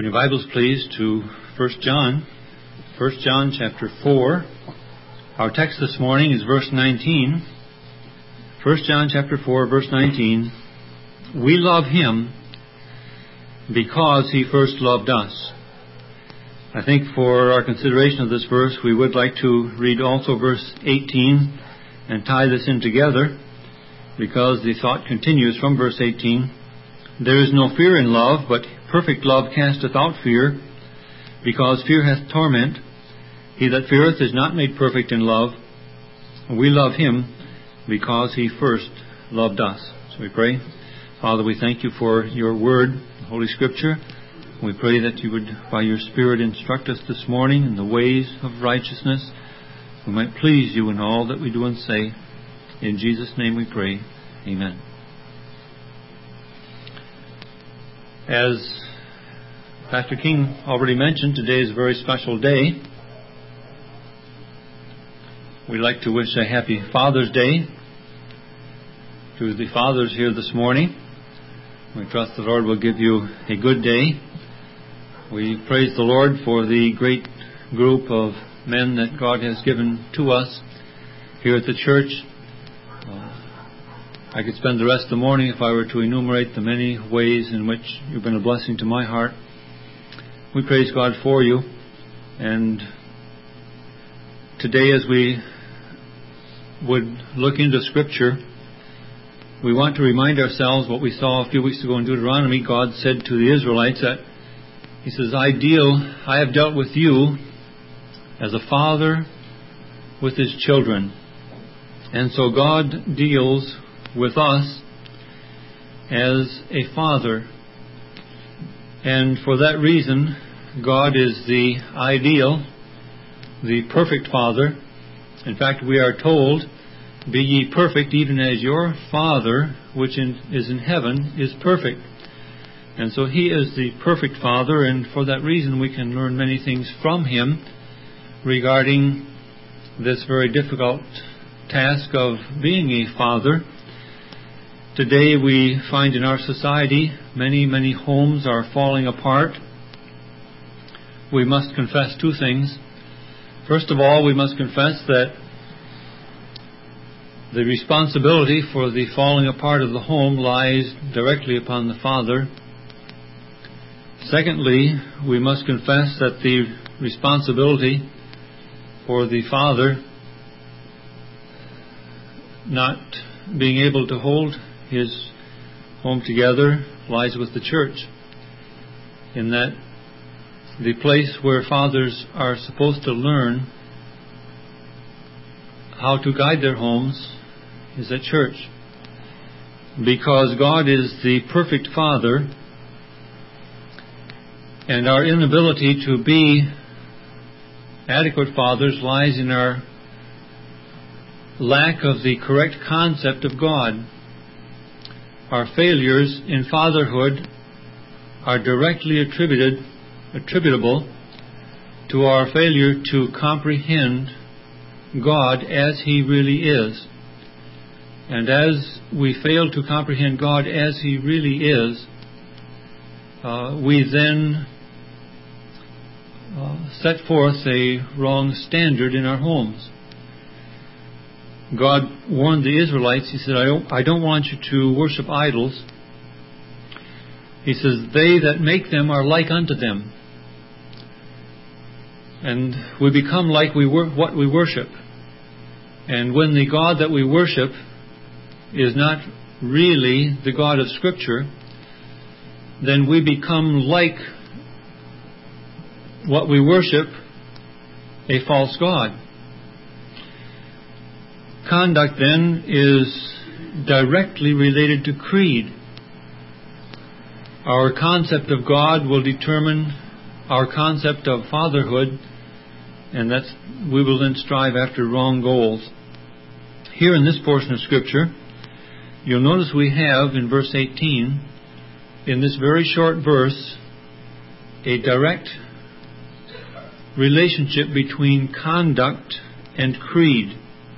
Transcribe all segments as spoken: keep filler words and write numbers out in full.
Open your Bibles, please, to First John. First John chapter four. Our text this morning is verse nineteen. First John chapter four, verse nineteen. We love Him because He first loved us. I think for our consideration of this verse, we would like to read also verse eighteen and tie this in together, because the thought continues from verse eighteen. There is no fear in love, but perfect love casteth out fear, because fear hath torment. He that feareth is not made perfect in love. We love Him because He first loved us. So we pray. Father, we thank You for Your Word, Holy Scripture. We pray that You would, by Your Spirit, instruct us this morning in the ways of righteousness. We might please You in all that we do and say. In Jesus' name we pray. Amen. As Pastor King already mentioned, today is a very special day. We'd like to wish a happy Father's Day to the fathers here this morning. We trust the Lord will give you a good day. We praise the Lord for the great group of men that God has given to us here at the church. I could spend the rest of the morning if I were to enumerate the many ways in which you've been a blessing to my heart. We praise God for you. And today, as we would look into Scripture, we want to remind ourselves what we saw a few weeks ago in Deuteronomy. God said to the Israelites that He says, I deal, I have dealt with you as a father with his children. And so God deals with us as a father. And for that reason, God is the ideal, the perfect Father. In fact, we are told, be ye perfect even as your Father, which in, is in heaven, is perfect. And so He is the perfect Father, and for that reason we can learn many things from Him regarding this very difficult task of being a father. Today we find in our society many, many homes are falling apart. We must confess two things. First of all, we must confess that the responsibility for the falling apart of the home lies directly upon the father. Secondly, we must confess that the responsibility for the father not being able to hold his home together lies with the church, in that the place where fathers are supposed to learn how to guide their homes is at church. Because God is the perfect Father, and our inability to be adequate fathers lies in our lack of the correct concept of God. Our failures in fatherhood are directly attributed, attributable to our failure to comprehend God as He really is. And as we fail to comprehend God as He really is, uh, we then uh, set forth a wrong standard in our homes. God warned the Israelites. He said, I don't, I don't want you to worship idols. He says, they that make them are like unto them. And we become like we wor- what we worship. And when the God that we worship is not really the God of Scripture, then we become like what we worship, a false God. Conduct, then, is directly related to creed. Our concept of God will determine our concept of fatherhood, and that's, we will then strive after wrong goals. Here in this portion of Scripture, you'll notice we have in verse eighteen, in this very short verse, a direct relationship between conduct and creed.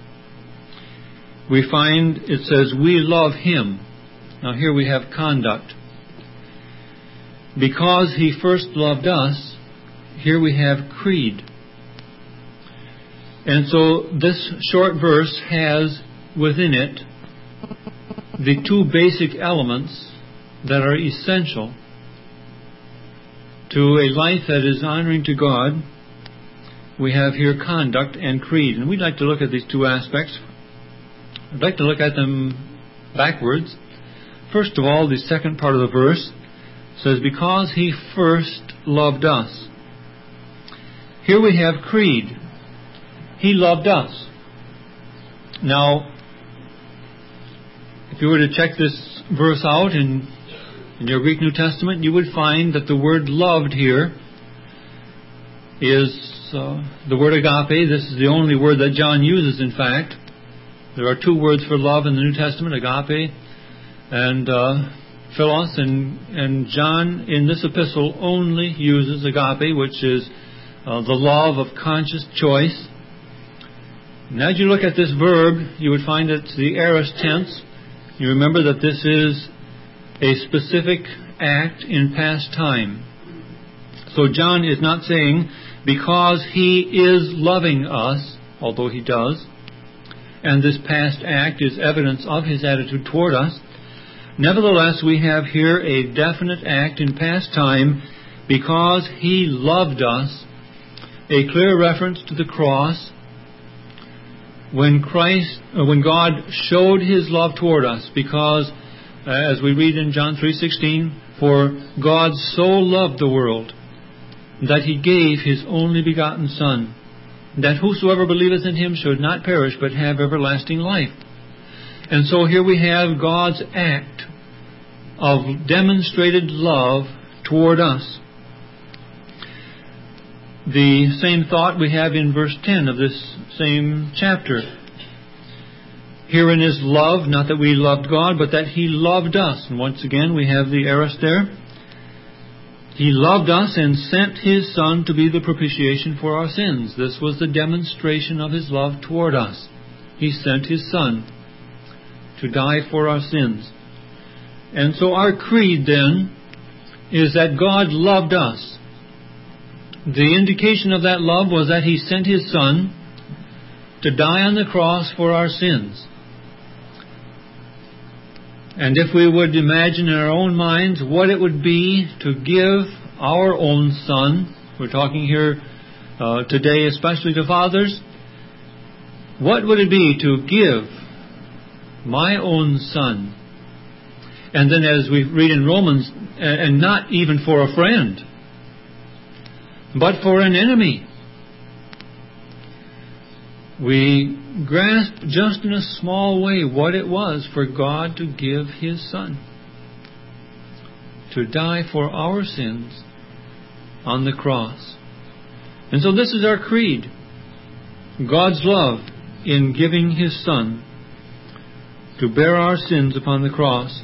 We find it says, we love Him. Now here we have conduct. because He first loved us, here we have creed. And so this short verse has within it the two basic elements that are essential to a life that is honoring to God. We have here conduct and creed. And we'd like to look at these two aspects. I'd like to look at them backwards. First of all, the second part of the verse says, because He first loved us. Here we have creed. He loved us. Now, if you were to check this verse out in, in your Greek New Testament, you would find that the word loved here is uh, the word agape. This is the only word that John uses, in fact. There are two words for love in the New Testament, agape and uh, philos, and, and John in this epistle only uses agape, which is uh, the love of conscious choice. And as you look at this verb, you would find it's the aorist tense. You remember that this is a specific act in past time. So John is not saying, because He is loving us, although He does, and this past act is evidence of His attitude toward us. Nevertheless, we have here a definite act in past time, because He loved us, a clear reference to the cross, when Christ, uh, when God showed His love toward us, because, uh, as we read in John three sixteen, for God so loved the world that He gave His only begotten Son, that whosoever believeth in Him should not perish, but have everlasting life. And so here we have God's act of demonstrated love toward us. The same thought we have in verse ten of this same chapter. Herein is love, not that we loved God, but that He loved us. And once again we have the aorist there. He loved us and sent His Son to be the propitiation for our sins. This was the demonstration of His love toward us. He sent His Son to die for our sins. And so our creed then is that God loved us. The indication of that love was that He sent His Son to die on the cross for our sins. And if we would imagine in our own minds what it would be to give our own Son, we're talking here uh, today especially to fathers, what would it be to give my own Son? And then as we read in Romans, and not even for a friend, but for an enemy. We grasp just in a small way what it was for God to give His Son to die for our sins on the cross. And so this is our creed. God's love in giving His Son to bear our sins upon the cross.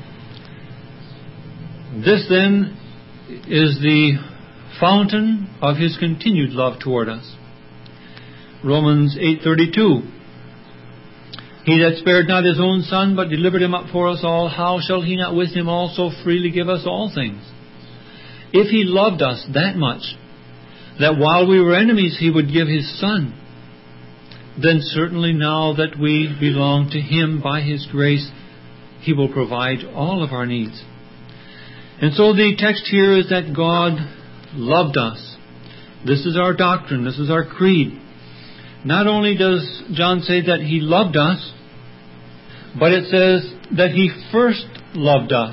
This then is the fountain of His continued love toward us. Romans eight thirty-two. He that spared not His own Son, but delivered Him up for us all, how shall He not with Him also freely give us all things? If He loved us that much, that while we were enemies He would give His Son, then certainly now that we belong to Him by His grace, He will provide all of our needs. And so the text here is that God loved us. This is our doctrine. This is our creed. Not only does John say that He loved us, but it says that He first loved us.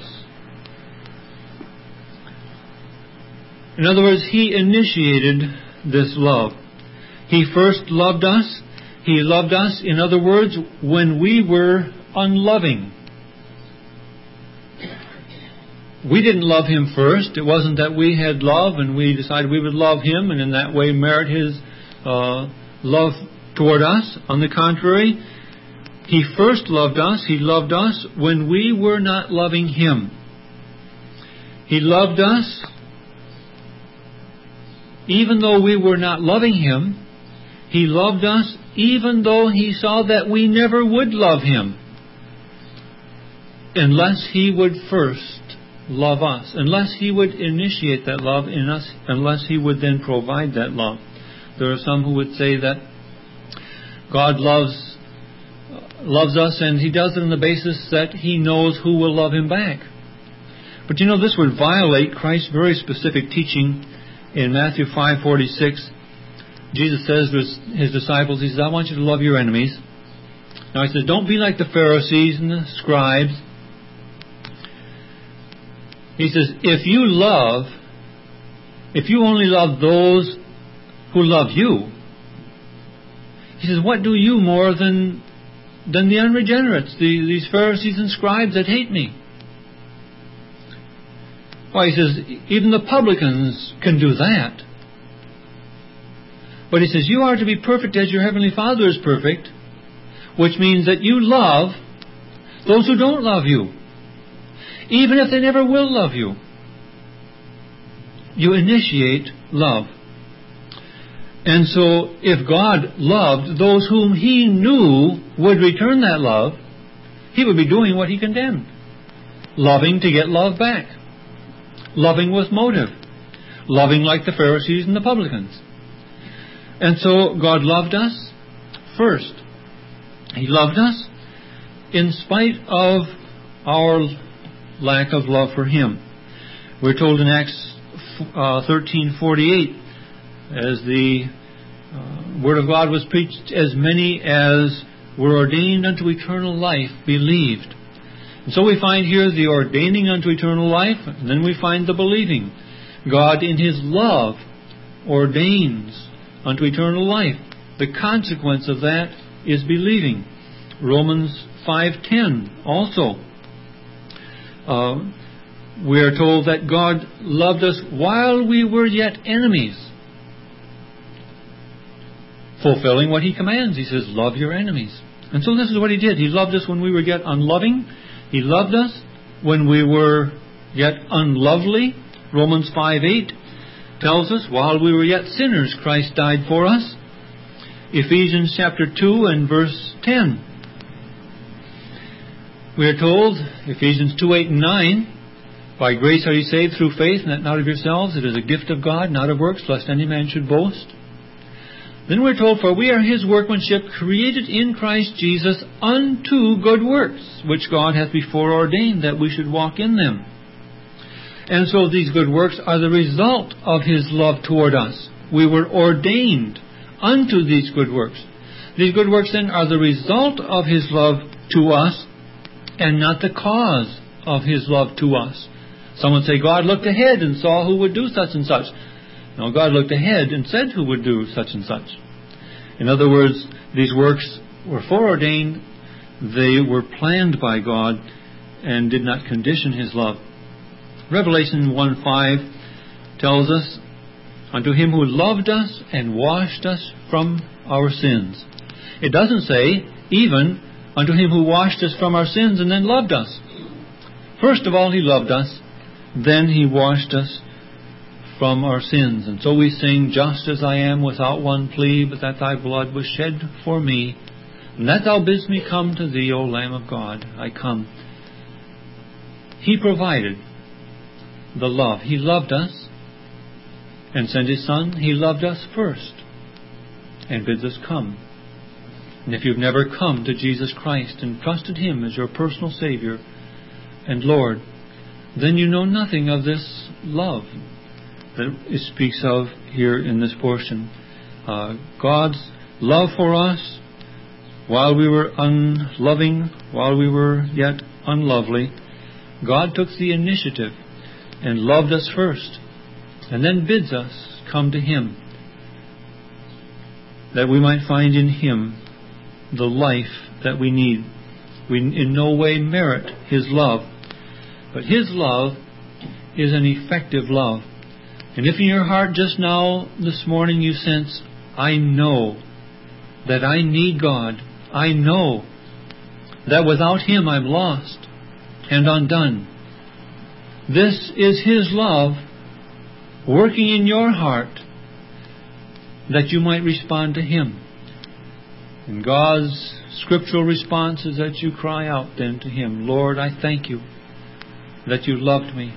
In other words, He initiated this love. He first loved us. He loved us, in other words, when we were unloving. We didn't love Him first. It wasn't that we had love and we decided we would love Him and in that way merit His uh, love toward us. On the contrary, He first loved us. He loved us when we were not loving Him. He loved us even though we were not loving Him. He loved us even though He saw that we never would love Him unless He would first love us, unless He would initiate that love in us, unless He would then provide that love. There are some who would say that God loves loves us, and He does it on the basis that He knows who will love Him back. But you know, this would violate Christ's very specific teaching in Matthew five forty-six. Jesus says to His disciples, He says, I want you to love your enemies. Now He says, don't be like the Pharisees and the scribes. He says, if you love, if you only love those who love you, He says, what do you more than than the unregenerates, the, these Pharisees and scribes that hate me? Why, He says, even the publicans can do that. But He says, you are to be perfect as your Heavenly Father is perfect, which means that you love those who don't love you, even if they never will love you. You initiate love. And so, if God loved those whom He knew would return that love, He would be doing what He condemned. Loving to get love back. Loving with motive. Loving like the Pharisees and the publicans. And so, God loved us first. He loved us in spite of our lack of love for Him. We're told in Acts uh, thirteen forty-eight, as the uh, Word of God was preached, as many as were ordained unto eternal life believed. And so we find here the ordaining unto eternal life, and then we find the believing. God in His love ordains unto eternal life. The consequence of that is believing. Romans five ten also. Uh, we are told that God loved us while we were yet enemies. Fulfilling what He commands. He says, love your enemies. And so this is what He did. He loved us when we were yet unloving. He loved us when we were yet unlovely. Romans five eight tells us, while we were yet sinners, Christ died for us. Ephesians chapter two and verse ten. We are told, Ephesians two eight and nine, by grace are you saved through faith, and that not of yourselves. It is a gift of God, not of works, lest any man should boast. Then we're told, for we are His workmanship, created in Christ Jesus unto good works, which God hath before ordained that we should walk in them. And so these good works are the result of His love toward us. We were ordained unto these good works. These good works then are the result of His love to us, and not the cause of His love to us. Someone say, God looked ahead and saw who would do such and such. No, God looked ahead and said who would do such and such. In other words, these works were foreordained. They were planned by God and did not condition His love. Revelation one five tells us, unto Him who loved us and washed us from our sins. It doesn't say, even unto Him who washed us from our sins and then loved us. First of all, He loved us. Then He washed us from our sins. And so we sing, just as I am without one plea, but that Thy blood was shed for me, and that Thou bidst me come to Thee, O Lamb of God, I come. He provided the love. He loved us and sent His Son. He loved us first and bids us come. And if you've never come to Jesus Christ and trusted Him as your personal Savior and Lord, then you know nothing of this love that it speaks of here in this portion. Uh, God's love for us while we were unloving, while we were yet unlovely, God took the initiative and loved us first, and then bids us come to Him, that we might find in Him the life that we need. We in no way merit His love, but His love is an effective love. And if in your heart just now, this morning, you sense, I know that I need God. I know that without Him I'm lost and undone. This is His love working in your heart that you might respond to Him. And God's scriptural response is that you cry out then to Him, Lord, I thank You that you loved me.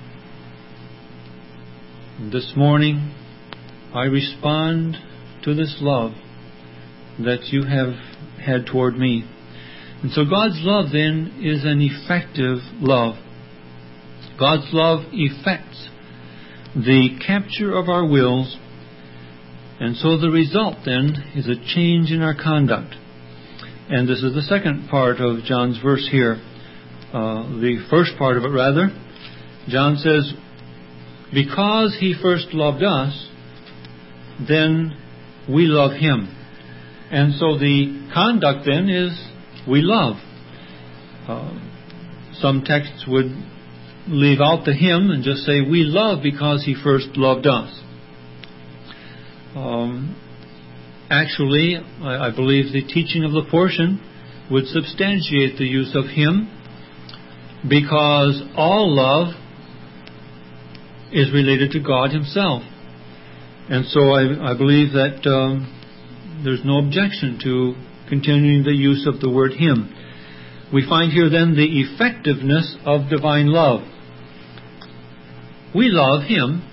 This morning, I respond to this love that you have had toward me. And so God's love then is an effective love. God's love effects the capture of our wills, and so the result then is a change in our conduct. And this is the second part of John's verse here. Uh, the first part of it, rather. John says, because he first loved us, then we love him. And so the conduct then is we love. Uh, some texts would leave out the him and just say we love because he first loved us. Um, actually, I, I believe the teaching of the portion would substantiate the use of him, because all love is related to God himself. And so I, I believe that um, there's no objection to continuing the use of the word him. We find here then the effectiveness of divine love. We love him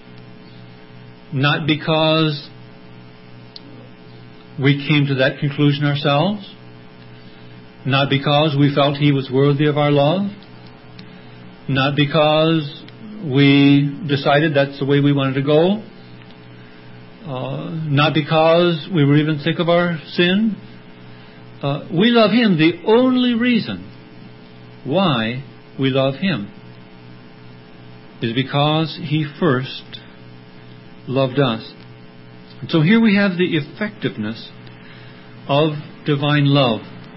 not because we came to that conclusion ourselves, not because we felt he was worthy of our love, not because we decided that's the way we wanted to go, uh, not because we were even sick of our sin. Uh, we love him. The only reason why we love him is because he first loved us. And so here we have the effectiveness of divine love.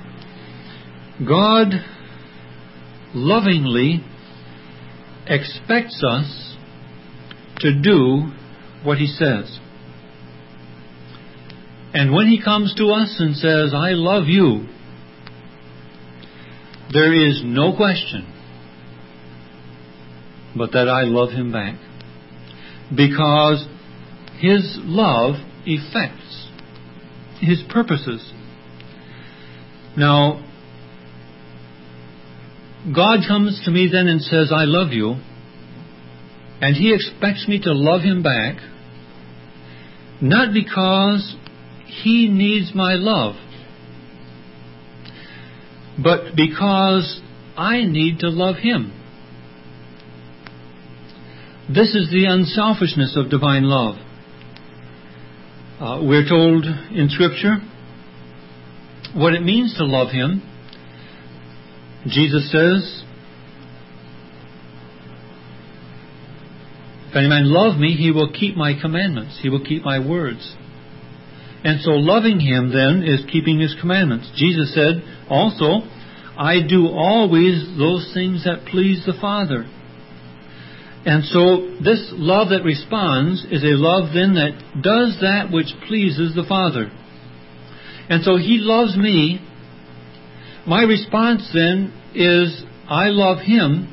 God lovingly expects us to do what he says. And when he comes to us and says, I love you, there is no question but that I love him back. Because his love effects his purposes. Now, God comes to me then and says, I love you, and he expects me to love him back, not because he needs my love, but because I need to love him. This is the unselfishness of divine love. Uh, we're told in Scripture what it means to love him. Jesus says, if any man love me, he will keep my commandments. He will keep my words. And so loving him then is keeping his commandments. Jesus said also, I do always those things that please the Father. And so this love that responds is a love then that does that which pleases the Father. And so he loves me. My response then is I love him,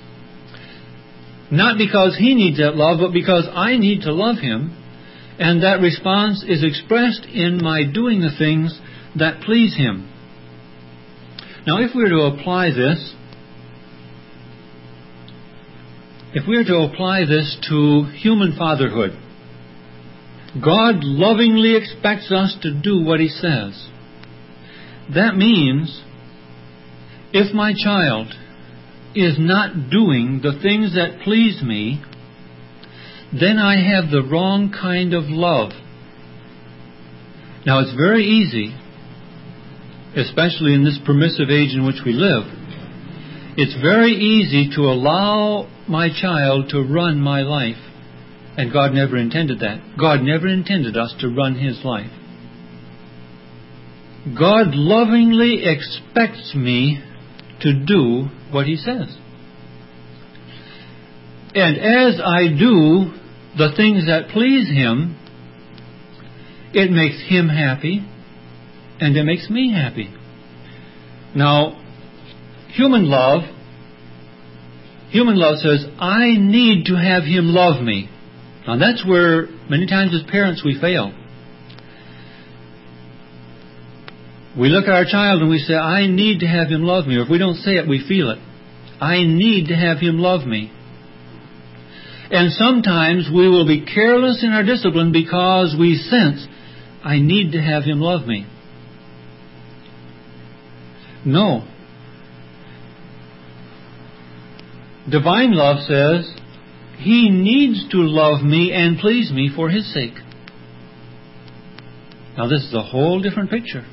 not because he needs that love, but because I need to love him. And that response is expressed in my doing the things that please him. Now, if we were to apply this, if we were to apply this to human fatherhood, God lovingly expects us to do what he says. That means if my child is not doing the things that please me, then I have the wrong kind of love. Now, it's very easy, especially in this permissive age in which we live, it's very easy to allow my child to run my life. And God never intended that. God never intended us to run his life. God lovingly expects me to do what he says. And as I do the things that please him, it makes him happy, and it makes me happy. Now, human love, human love says, I need to have him love me. Now that's where many times as parents we fail. We look at our child and we say, I need to have him love me. Or if we don't say it, we feel it. I need to have Him love me. And sometimes we will be careless in our discipline because we sense, I need to have Him love me. No. Divine love says, He needs to love me and please me for His sake. Now this is a whole different picture.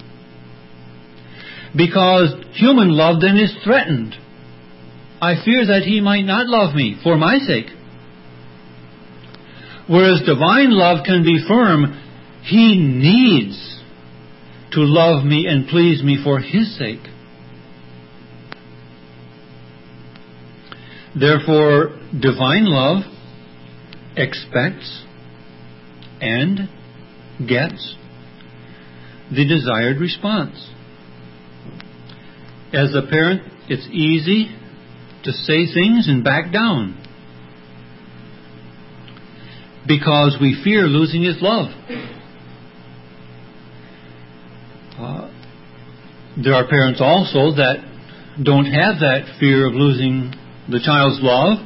Because human love then is threatened. I fear that He might not love me for my sake. Whereas divine love can be firm, He needs to love me and please me for His sake. Therefore, divine love expects and gets the desired response. As a parent, it's easy to say things and back down because we fear losing His love. Uh, there are parents also that don't have that fear of losing the child's love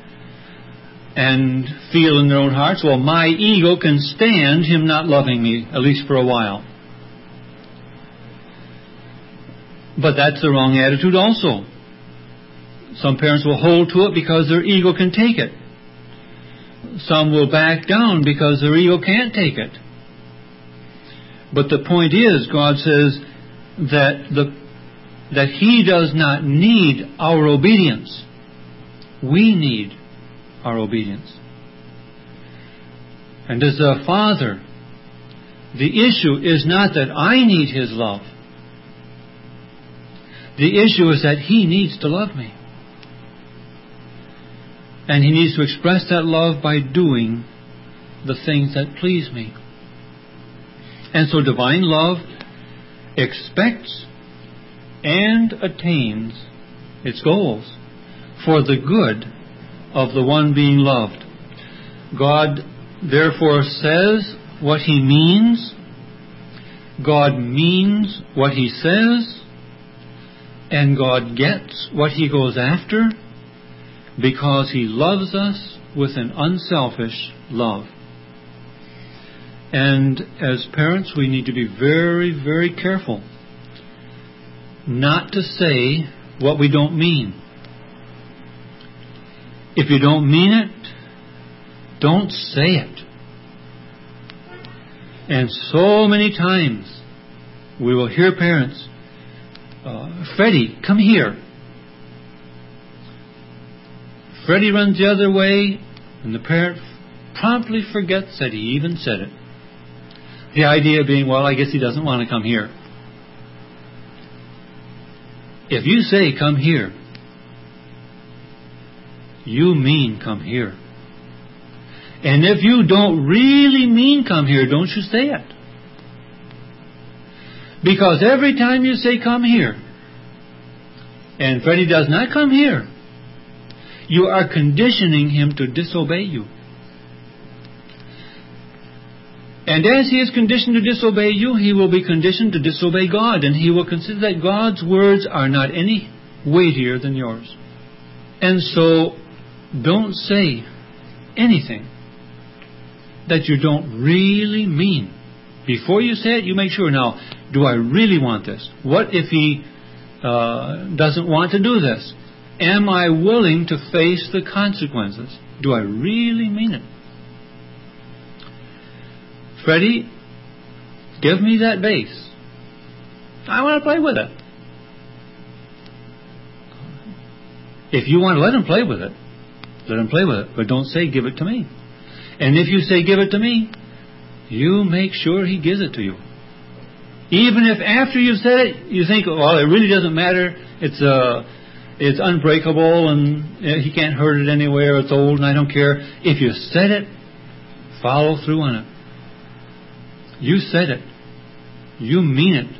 and feel in their own hearts, well, my ego can stand him not loving me, at least for a while. But that's the wrong attitude also. Some parents will hold to it because their ego can take it. Some will back down because their ego can't take it. But the point is, God says that the that He does not need our obedience. We need our obedience. And as a father, the issue is not that I need His love. The issue is that He needs to love me. And He needs to express that love by doing the things that please me. And so divine love expects and attains its goals for the good of the one being loved. God therefore says what He means. God means what He says. And God gets what He goes after because He loves us with an unselfish love. And as parents, we need to be very, very careful not to say what we don't mean. If you don't mean it, don't say it. And so many times we will hear parents, uh, Freddie, come here. Freddie runs the other way, and the parent promptly forgets that he even said it. The idea being, well, I guess he doesn't want to come here. If you say, come here, you mean come here. And if you don't really mean come here, don't you say it. Because every time you say come here, and Freddie does not come here, you are conditioning him to disobey you. And as he is conditioned to disobey you, he will be conditioned to disobey God. And he will consider that God's words are not any weightier than yours. And so, don't say anything that you don't really mean. Before you say it, you make sure, now, do I really want this? What if he uh, doesn't want to do this? Am I willing to face the consequences? Do I really mean it? Freddie, give me that vase. I want to play with it. If you want to let him play with it, let him play with it. But don't say, give it to me. And if you say, give it to me, you make sure he gives it to you. Even if after you've said it, you think, well, it really doesn't matter. It's uh, it's unbreakable and he can't hurt it anywhere. It's old and I don't care. If you said it, follow through on it. You said it. You mean it.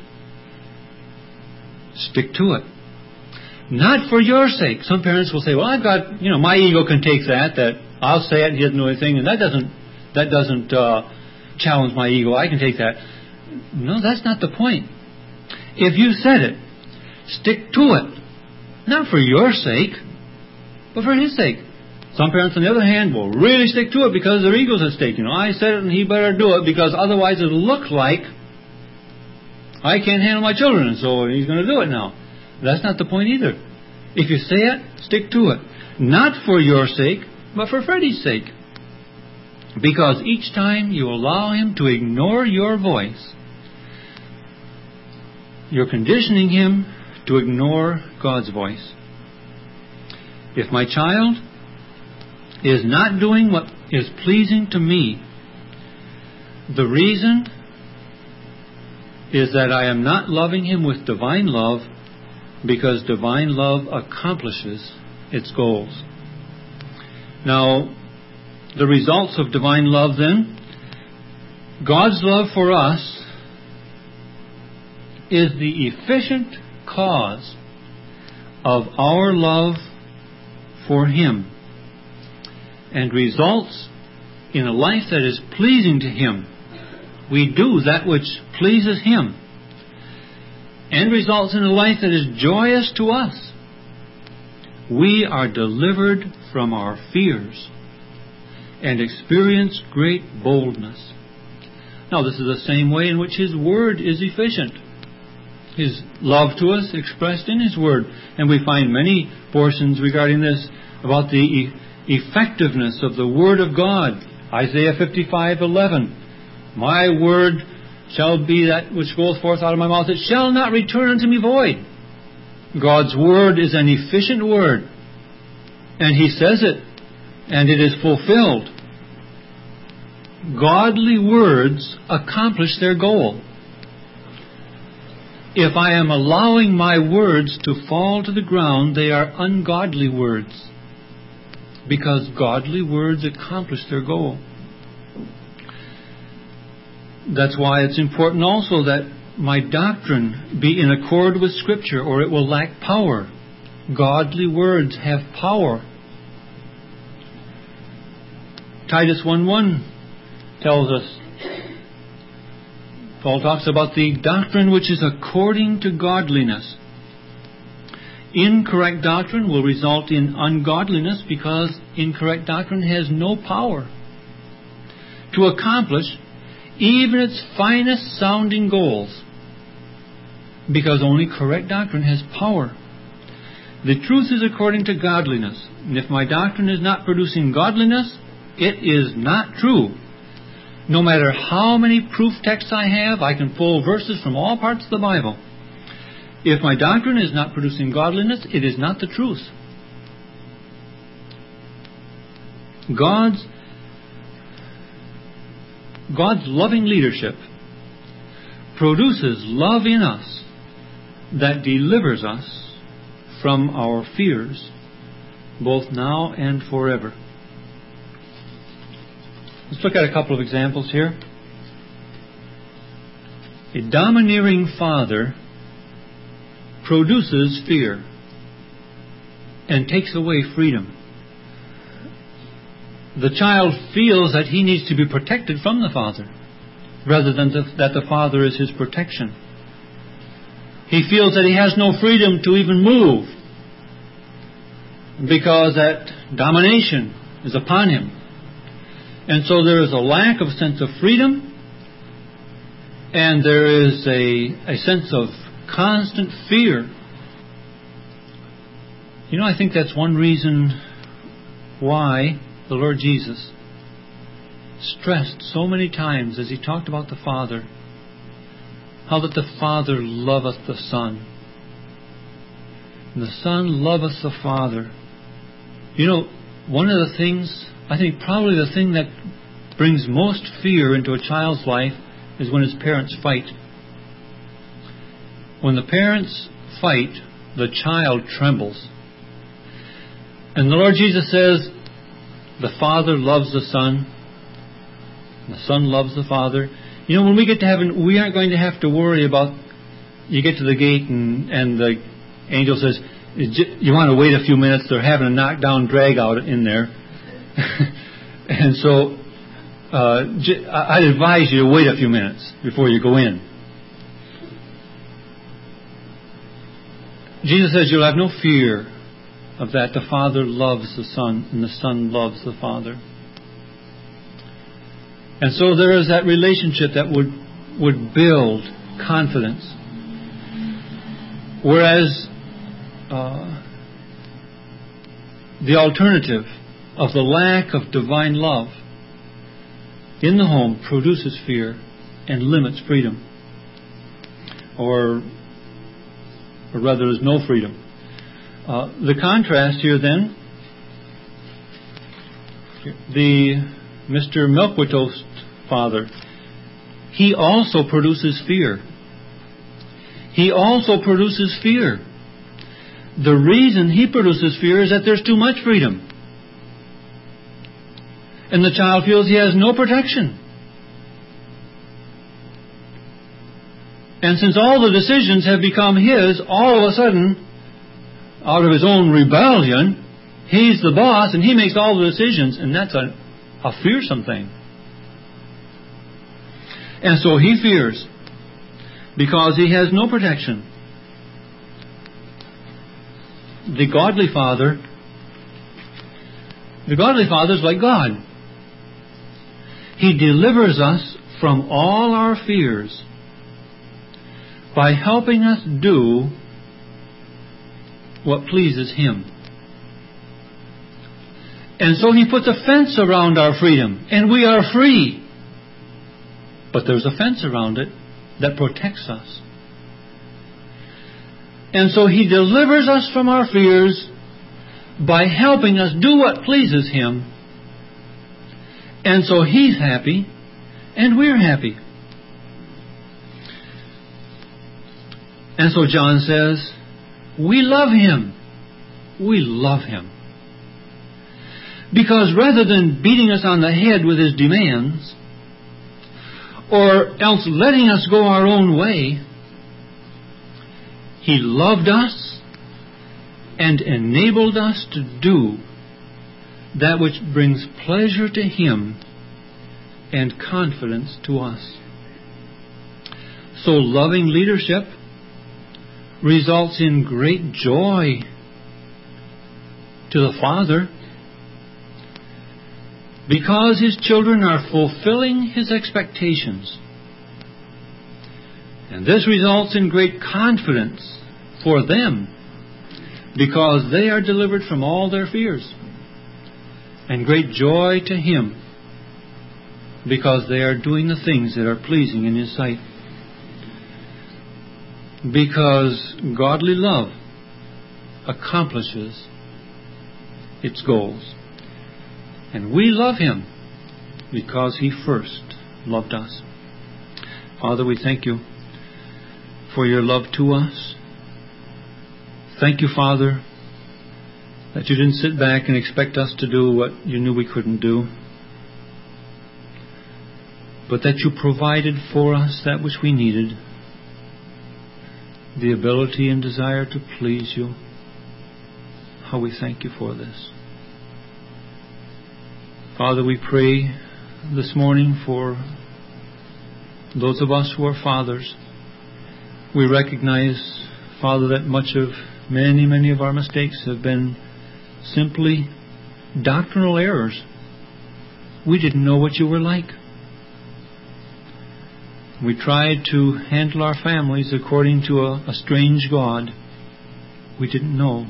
Stick to it. Not for your sake. Some parents will say, well, I've got, you know, my ego can take that, that I'll say it and he doesn't know anything, and that doesn't, that doesn't uh, challenge my ego. I can take that. No, that's not the point. If you said it, stick to it. Not for your sake, but for His sake. Some parents, on the other hand, will really stick to it because their ego's at stake. You know, I said it and he better do it because otherwise it'll look like I can't handle my children, and so he's going to do it now. That's not the point either. If you say it, stick to it. Not for your sake, but for Freddie's sake. Because each time you allow him to ignore your voice, you're conditioning him to ignore God's voice. If my child is not doing what is pleasing to me, the reason is that I am not loving him with divine love, because divine love accomplishes its goals. Now, the results of divine love then, God's love for us is the efficient cause of our love for Him, and results in a life that is pleasing to Him. We do that which pleases Him, and results in a life that is joyous to us. We are delivered from our fears and experience great boldness. Now, this is the same way in which His Word is efficient. His love to us expressed in His Word. And we find many portions regarding this about the e- effectiveness of the Word of God. Isaiah fifty-five eleven. My word shall be that which goeth forth out of my mouth. It shall not return unto me void. God's Word is an efficient Word. And He says it, and it is fulfilled. Godly words accomplish their goal. If I am allowing my words to fall to the ground, they are ungodly words, because godly words accomplish their goal. That's why it's important also that my doctrine be in accord with Scripture, or it will lack power. Godly words have power. Titus one one tells us, Paul talks about the doctrine which is according to godliness. Incorrect doctrine will result in ungodliness, because incorrect doctrine has no power to accomplish even its finest sounding goals, because only correct doctrine has power. The truth is according to godliness. And if my doctrine is not producing godliness, it is not true. No matter how many proof texts I have, I can pull verses from all parts of the Bible. If my doctrine is not producing godliness, it is not the truth. God's, God's loving leadership produces love in us that delivers us from our fears, both now and forever. Let's look at a couple of examples here. A domineering father produces fear and takes away freedom. The child feels that he needs to be protected from the father, rather than the, that the father is his protection. He feels that he has no freedom to even move, because that domination is upon him. And so there is a lack of sense of freedom, and there is a, a sense of constant fear. You know, I think that's one reason why the Lord Jesus stressed so many times as He talked about the Father, how that the Father loveth the Son, and the Son loveth the Father. You know, one of the things, I think probably the thing that brings most fear into a child's life is when his parents fight. When the parents fight, the child trembles. And the Lord Jesus says, the Father loves the Son, the Son loves the Father. You know, when we get to heaven, we aren't going to have to worry about, you get to the gate and, and the angel says, you want to wait a few minutes, they're having a knockdown drag out in there. And so uh, I'd advise you to wait a few minutes before you go in. Jesus says you'll have no fear of that. The Father loves the Son, and the Son loves the Father. And so there is that relationship that would, would build confidence. Whereas uh, the alternative of the lack of divine love in the home produces fear and limits freedom. Or, or rather, there's no freedom. Uh, the contrast here then, the Mister Milquetoast father, he also produces fear. He also produces fear. The reason he produces fear is that there's too much freedom. And the child feels he has no protection. And since all the decisions have become his, all of a sudden, out of his own rebellion, he's the boss and he makes all the decisions, and that's a, a fearsome thing. And so he fears because he has no protection. The godly father, the godly father is like God. He delivers us from all our fears by helping us do what pleases Him. And so He puts a fence around our freedom, and we are free. But there's a fence around it that protects us. And so He delivers us from our fears by helping us do what pleases Him. And so He's happy, and we're happy. And so John says, we love Him. We love Him. Because rather than beating us on the head with His demands, or else letting us go our own way, He loved us and enabled us to do that which brings pleasure to Him and confidence to us. So loving leadership results in great joy to the Father because His children are fulfilling His expectations. And this results in great confidence for them because they are delivered from all their fears. And great joy to Him because they are doing the things that are pleasing in His sight. Because godly love accomplishes its goals. And we love Him because He first loved us. Father, we thank You for Your love to us. Thank You, Father, that You didn't sit back and expect us to do what You knew we couldn't do, but that You provided for us that which we needed, the ability and desire to please You. How we thank You for this. Father, we pray this morning for those of us who are fathers. We recognize, Father, that much of many, many of our mistakes have been simply doctrinal errors. We didn't know what You were like. We tried to handle our families according to a, a strange God. We didn't know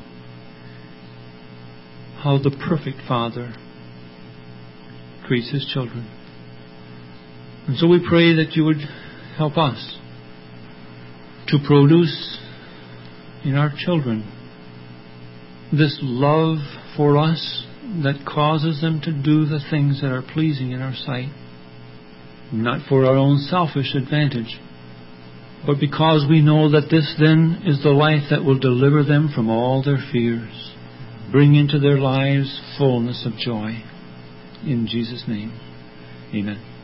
how the perfect Father treats His children. And so we pray that You would help us to produce in our children this love for us that causes them to do the things that are pleasing in our sight. Not for our own selfish advantage, but because we know that this then is the life that will deliver them from all their fears, bring into their lives fullness of joy. In Jesus' name, amen.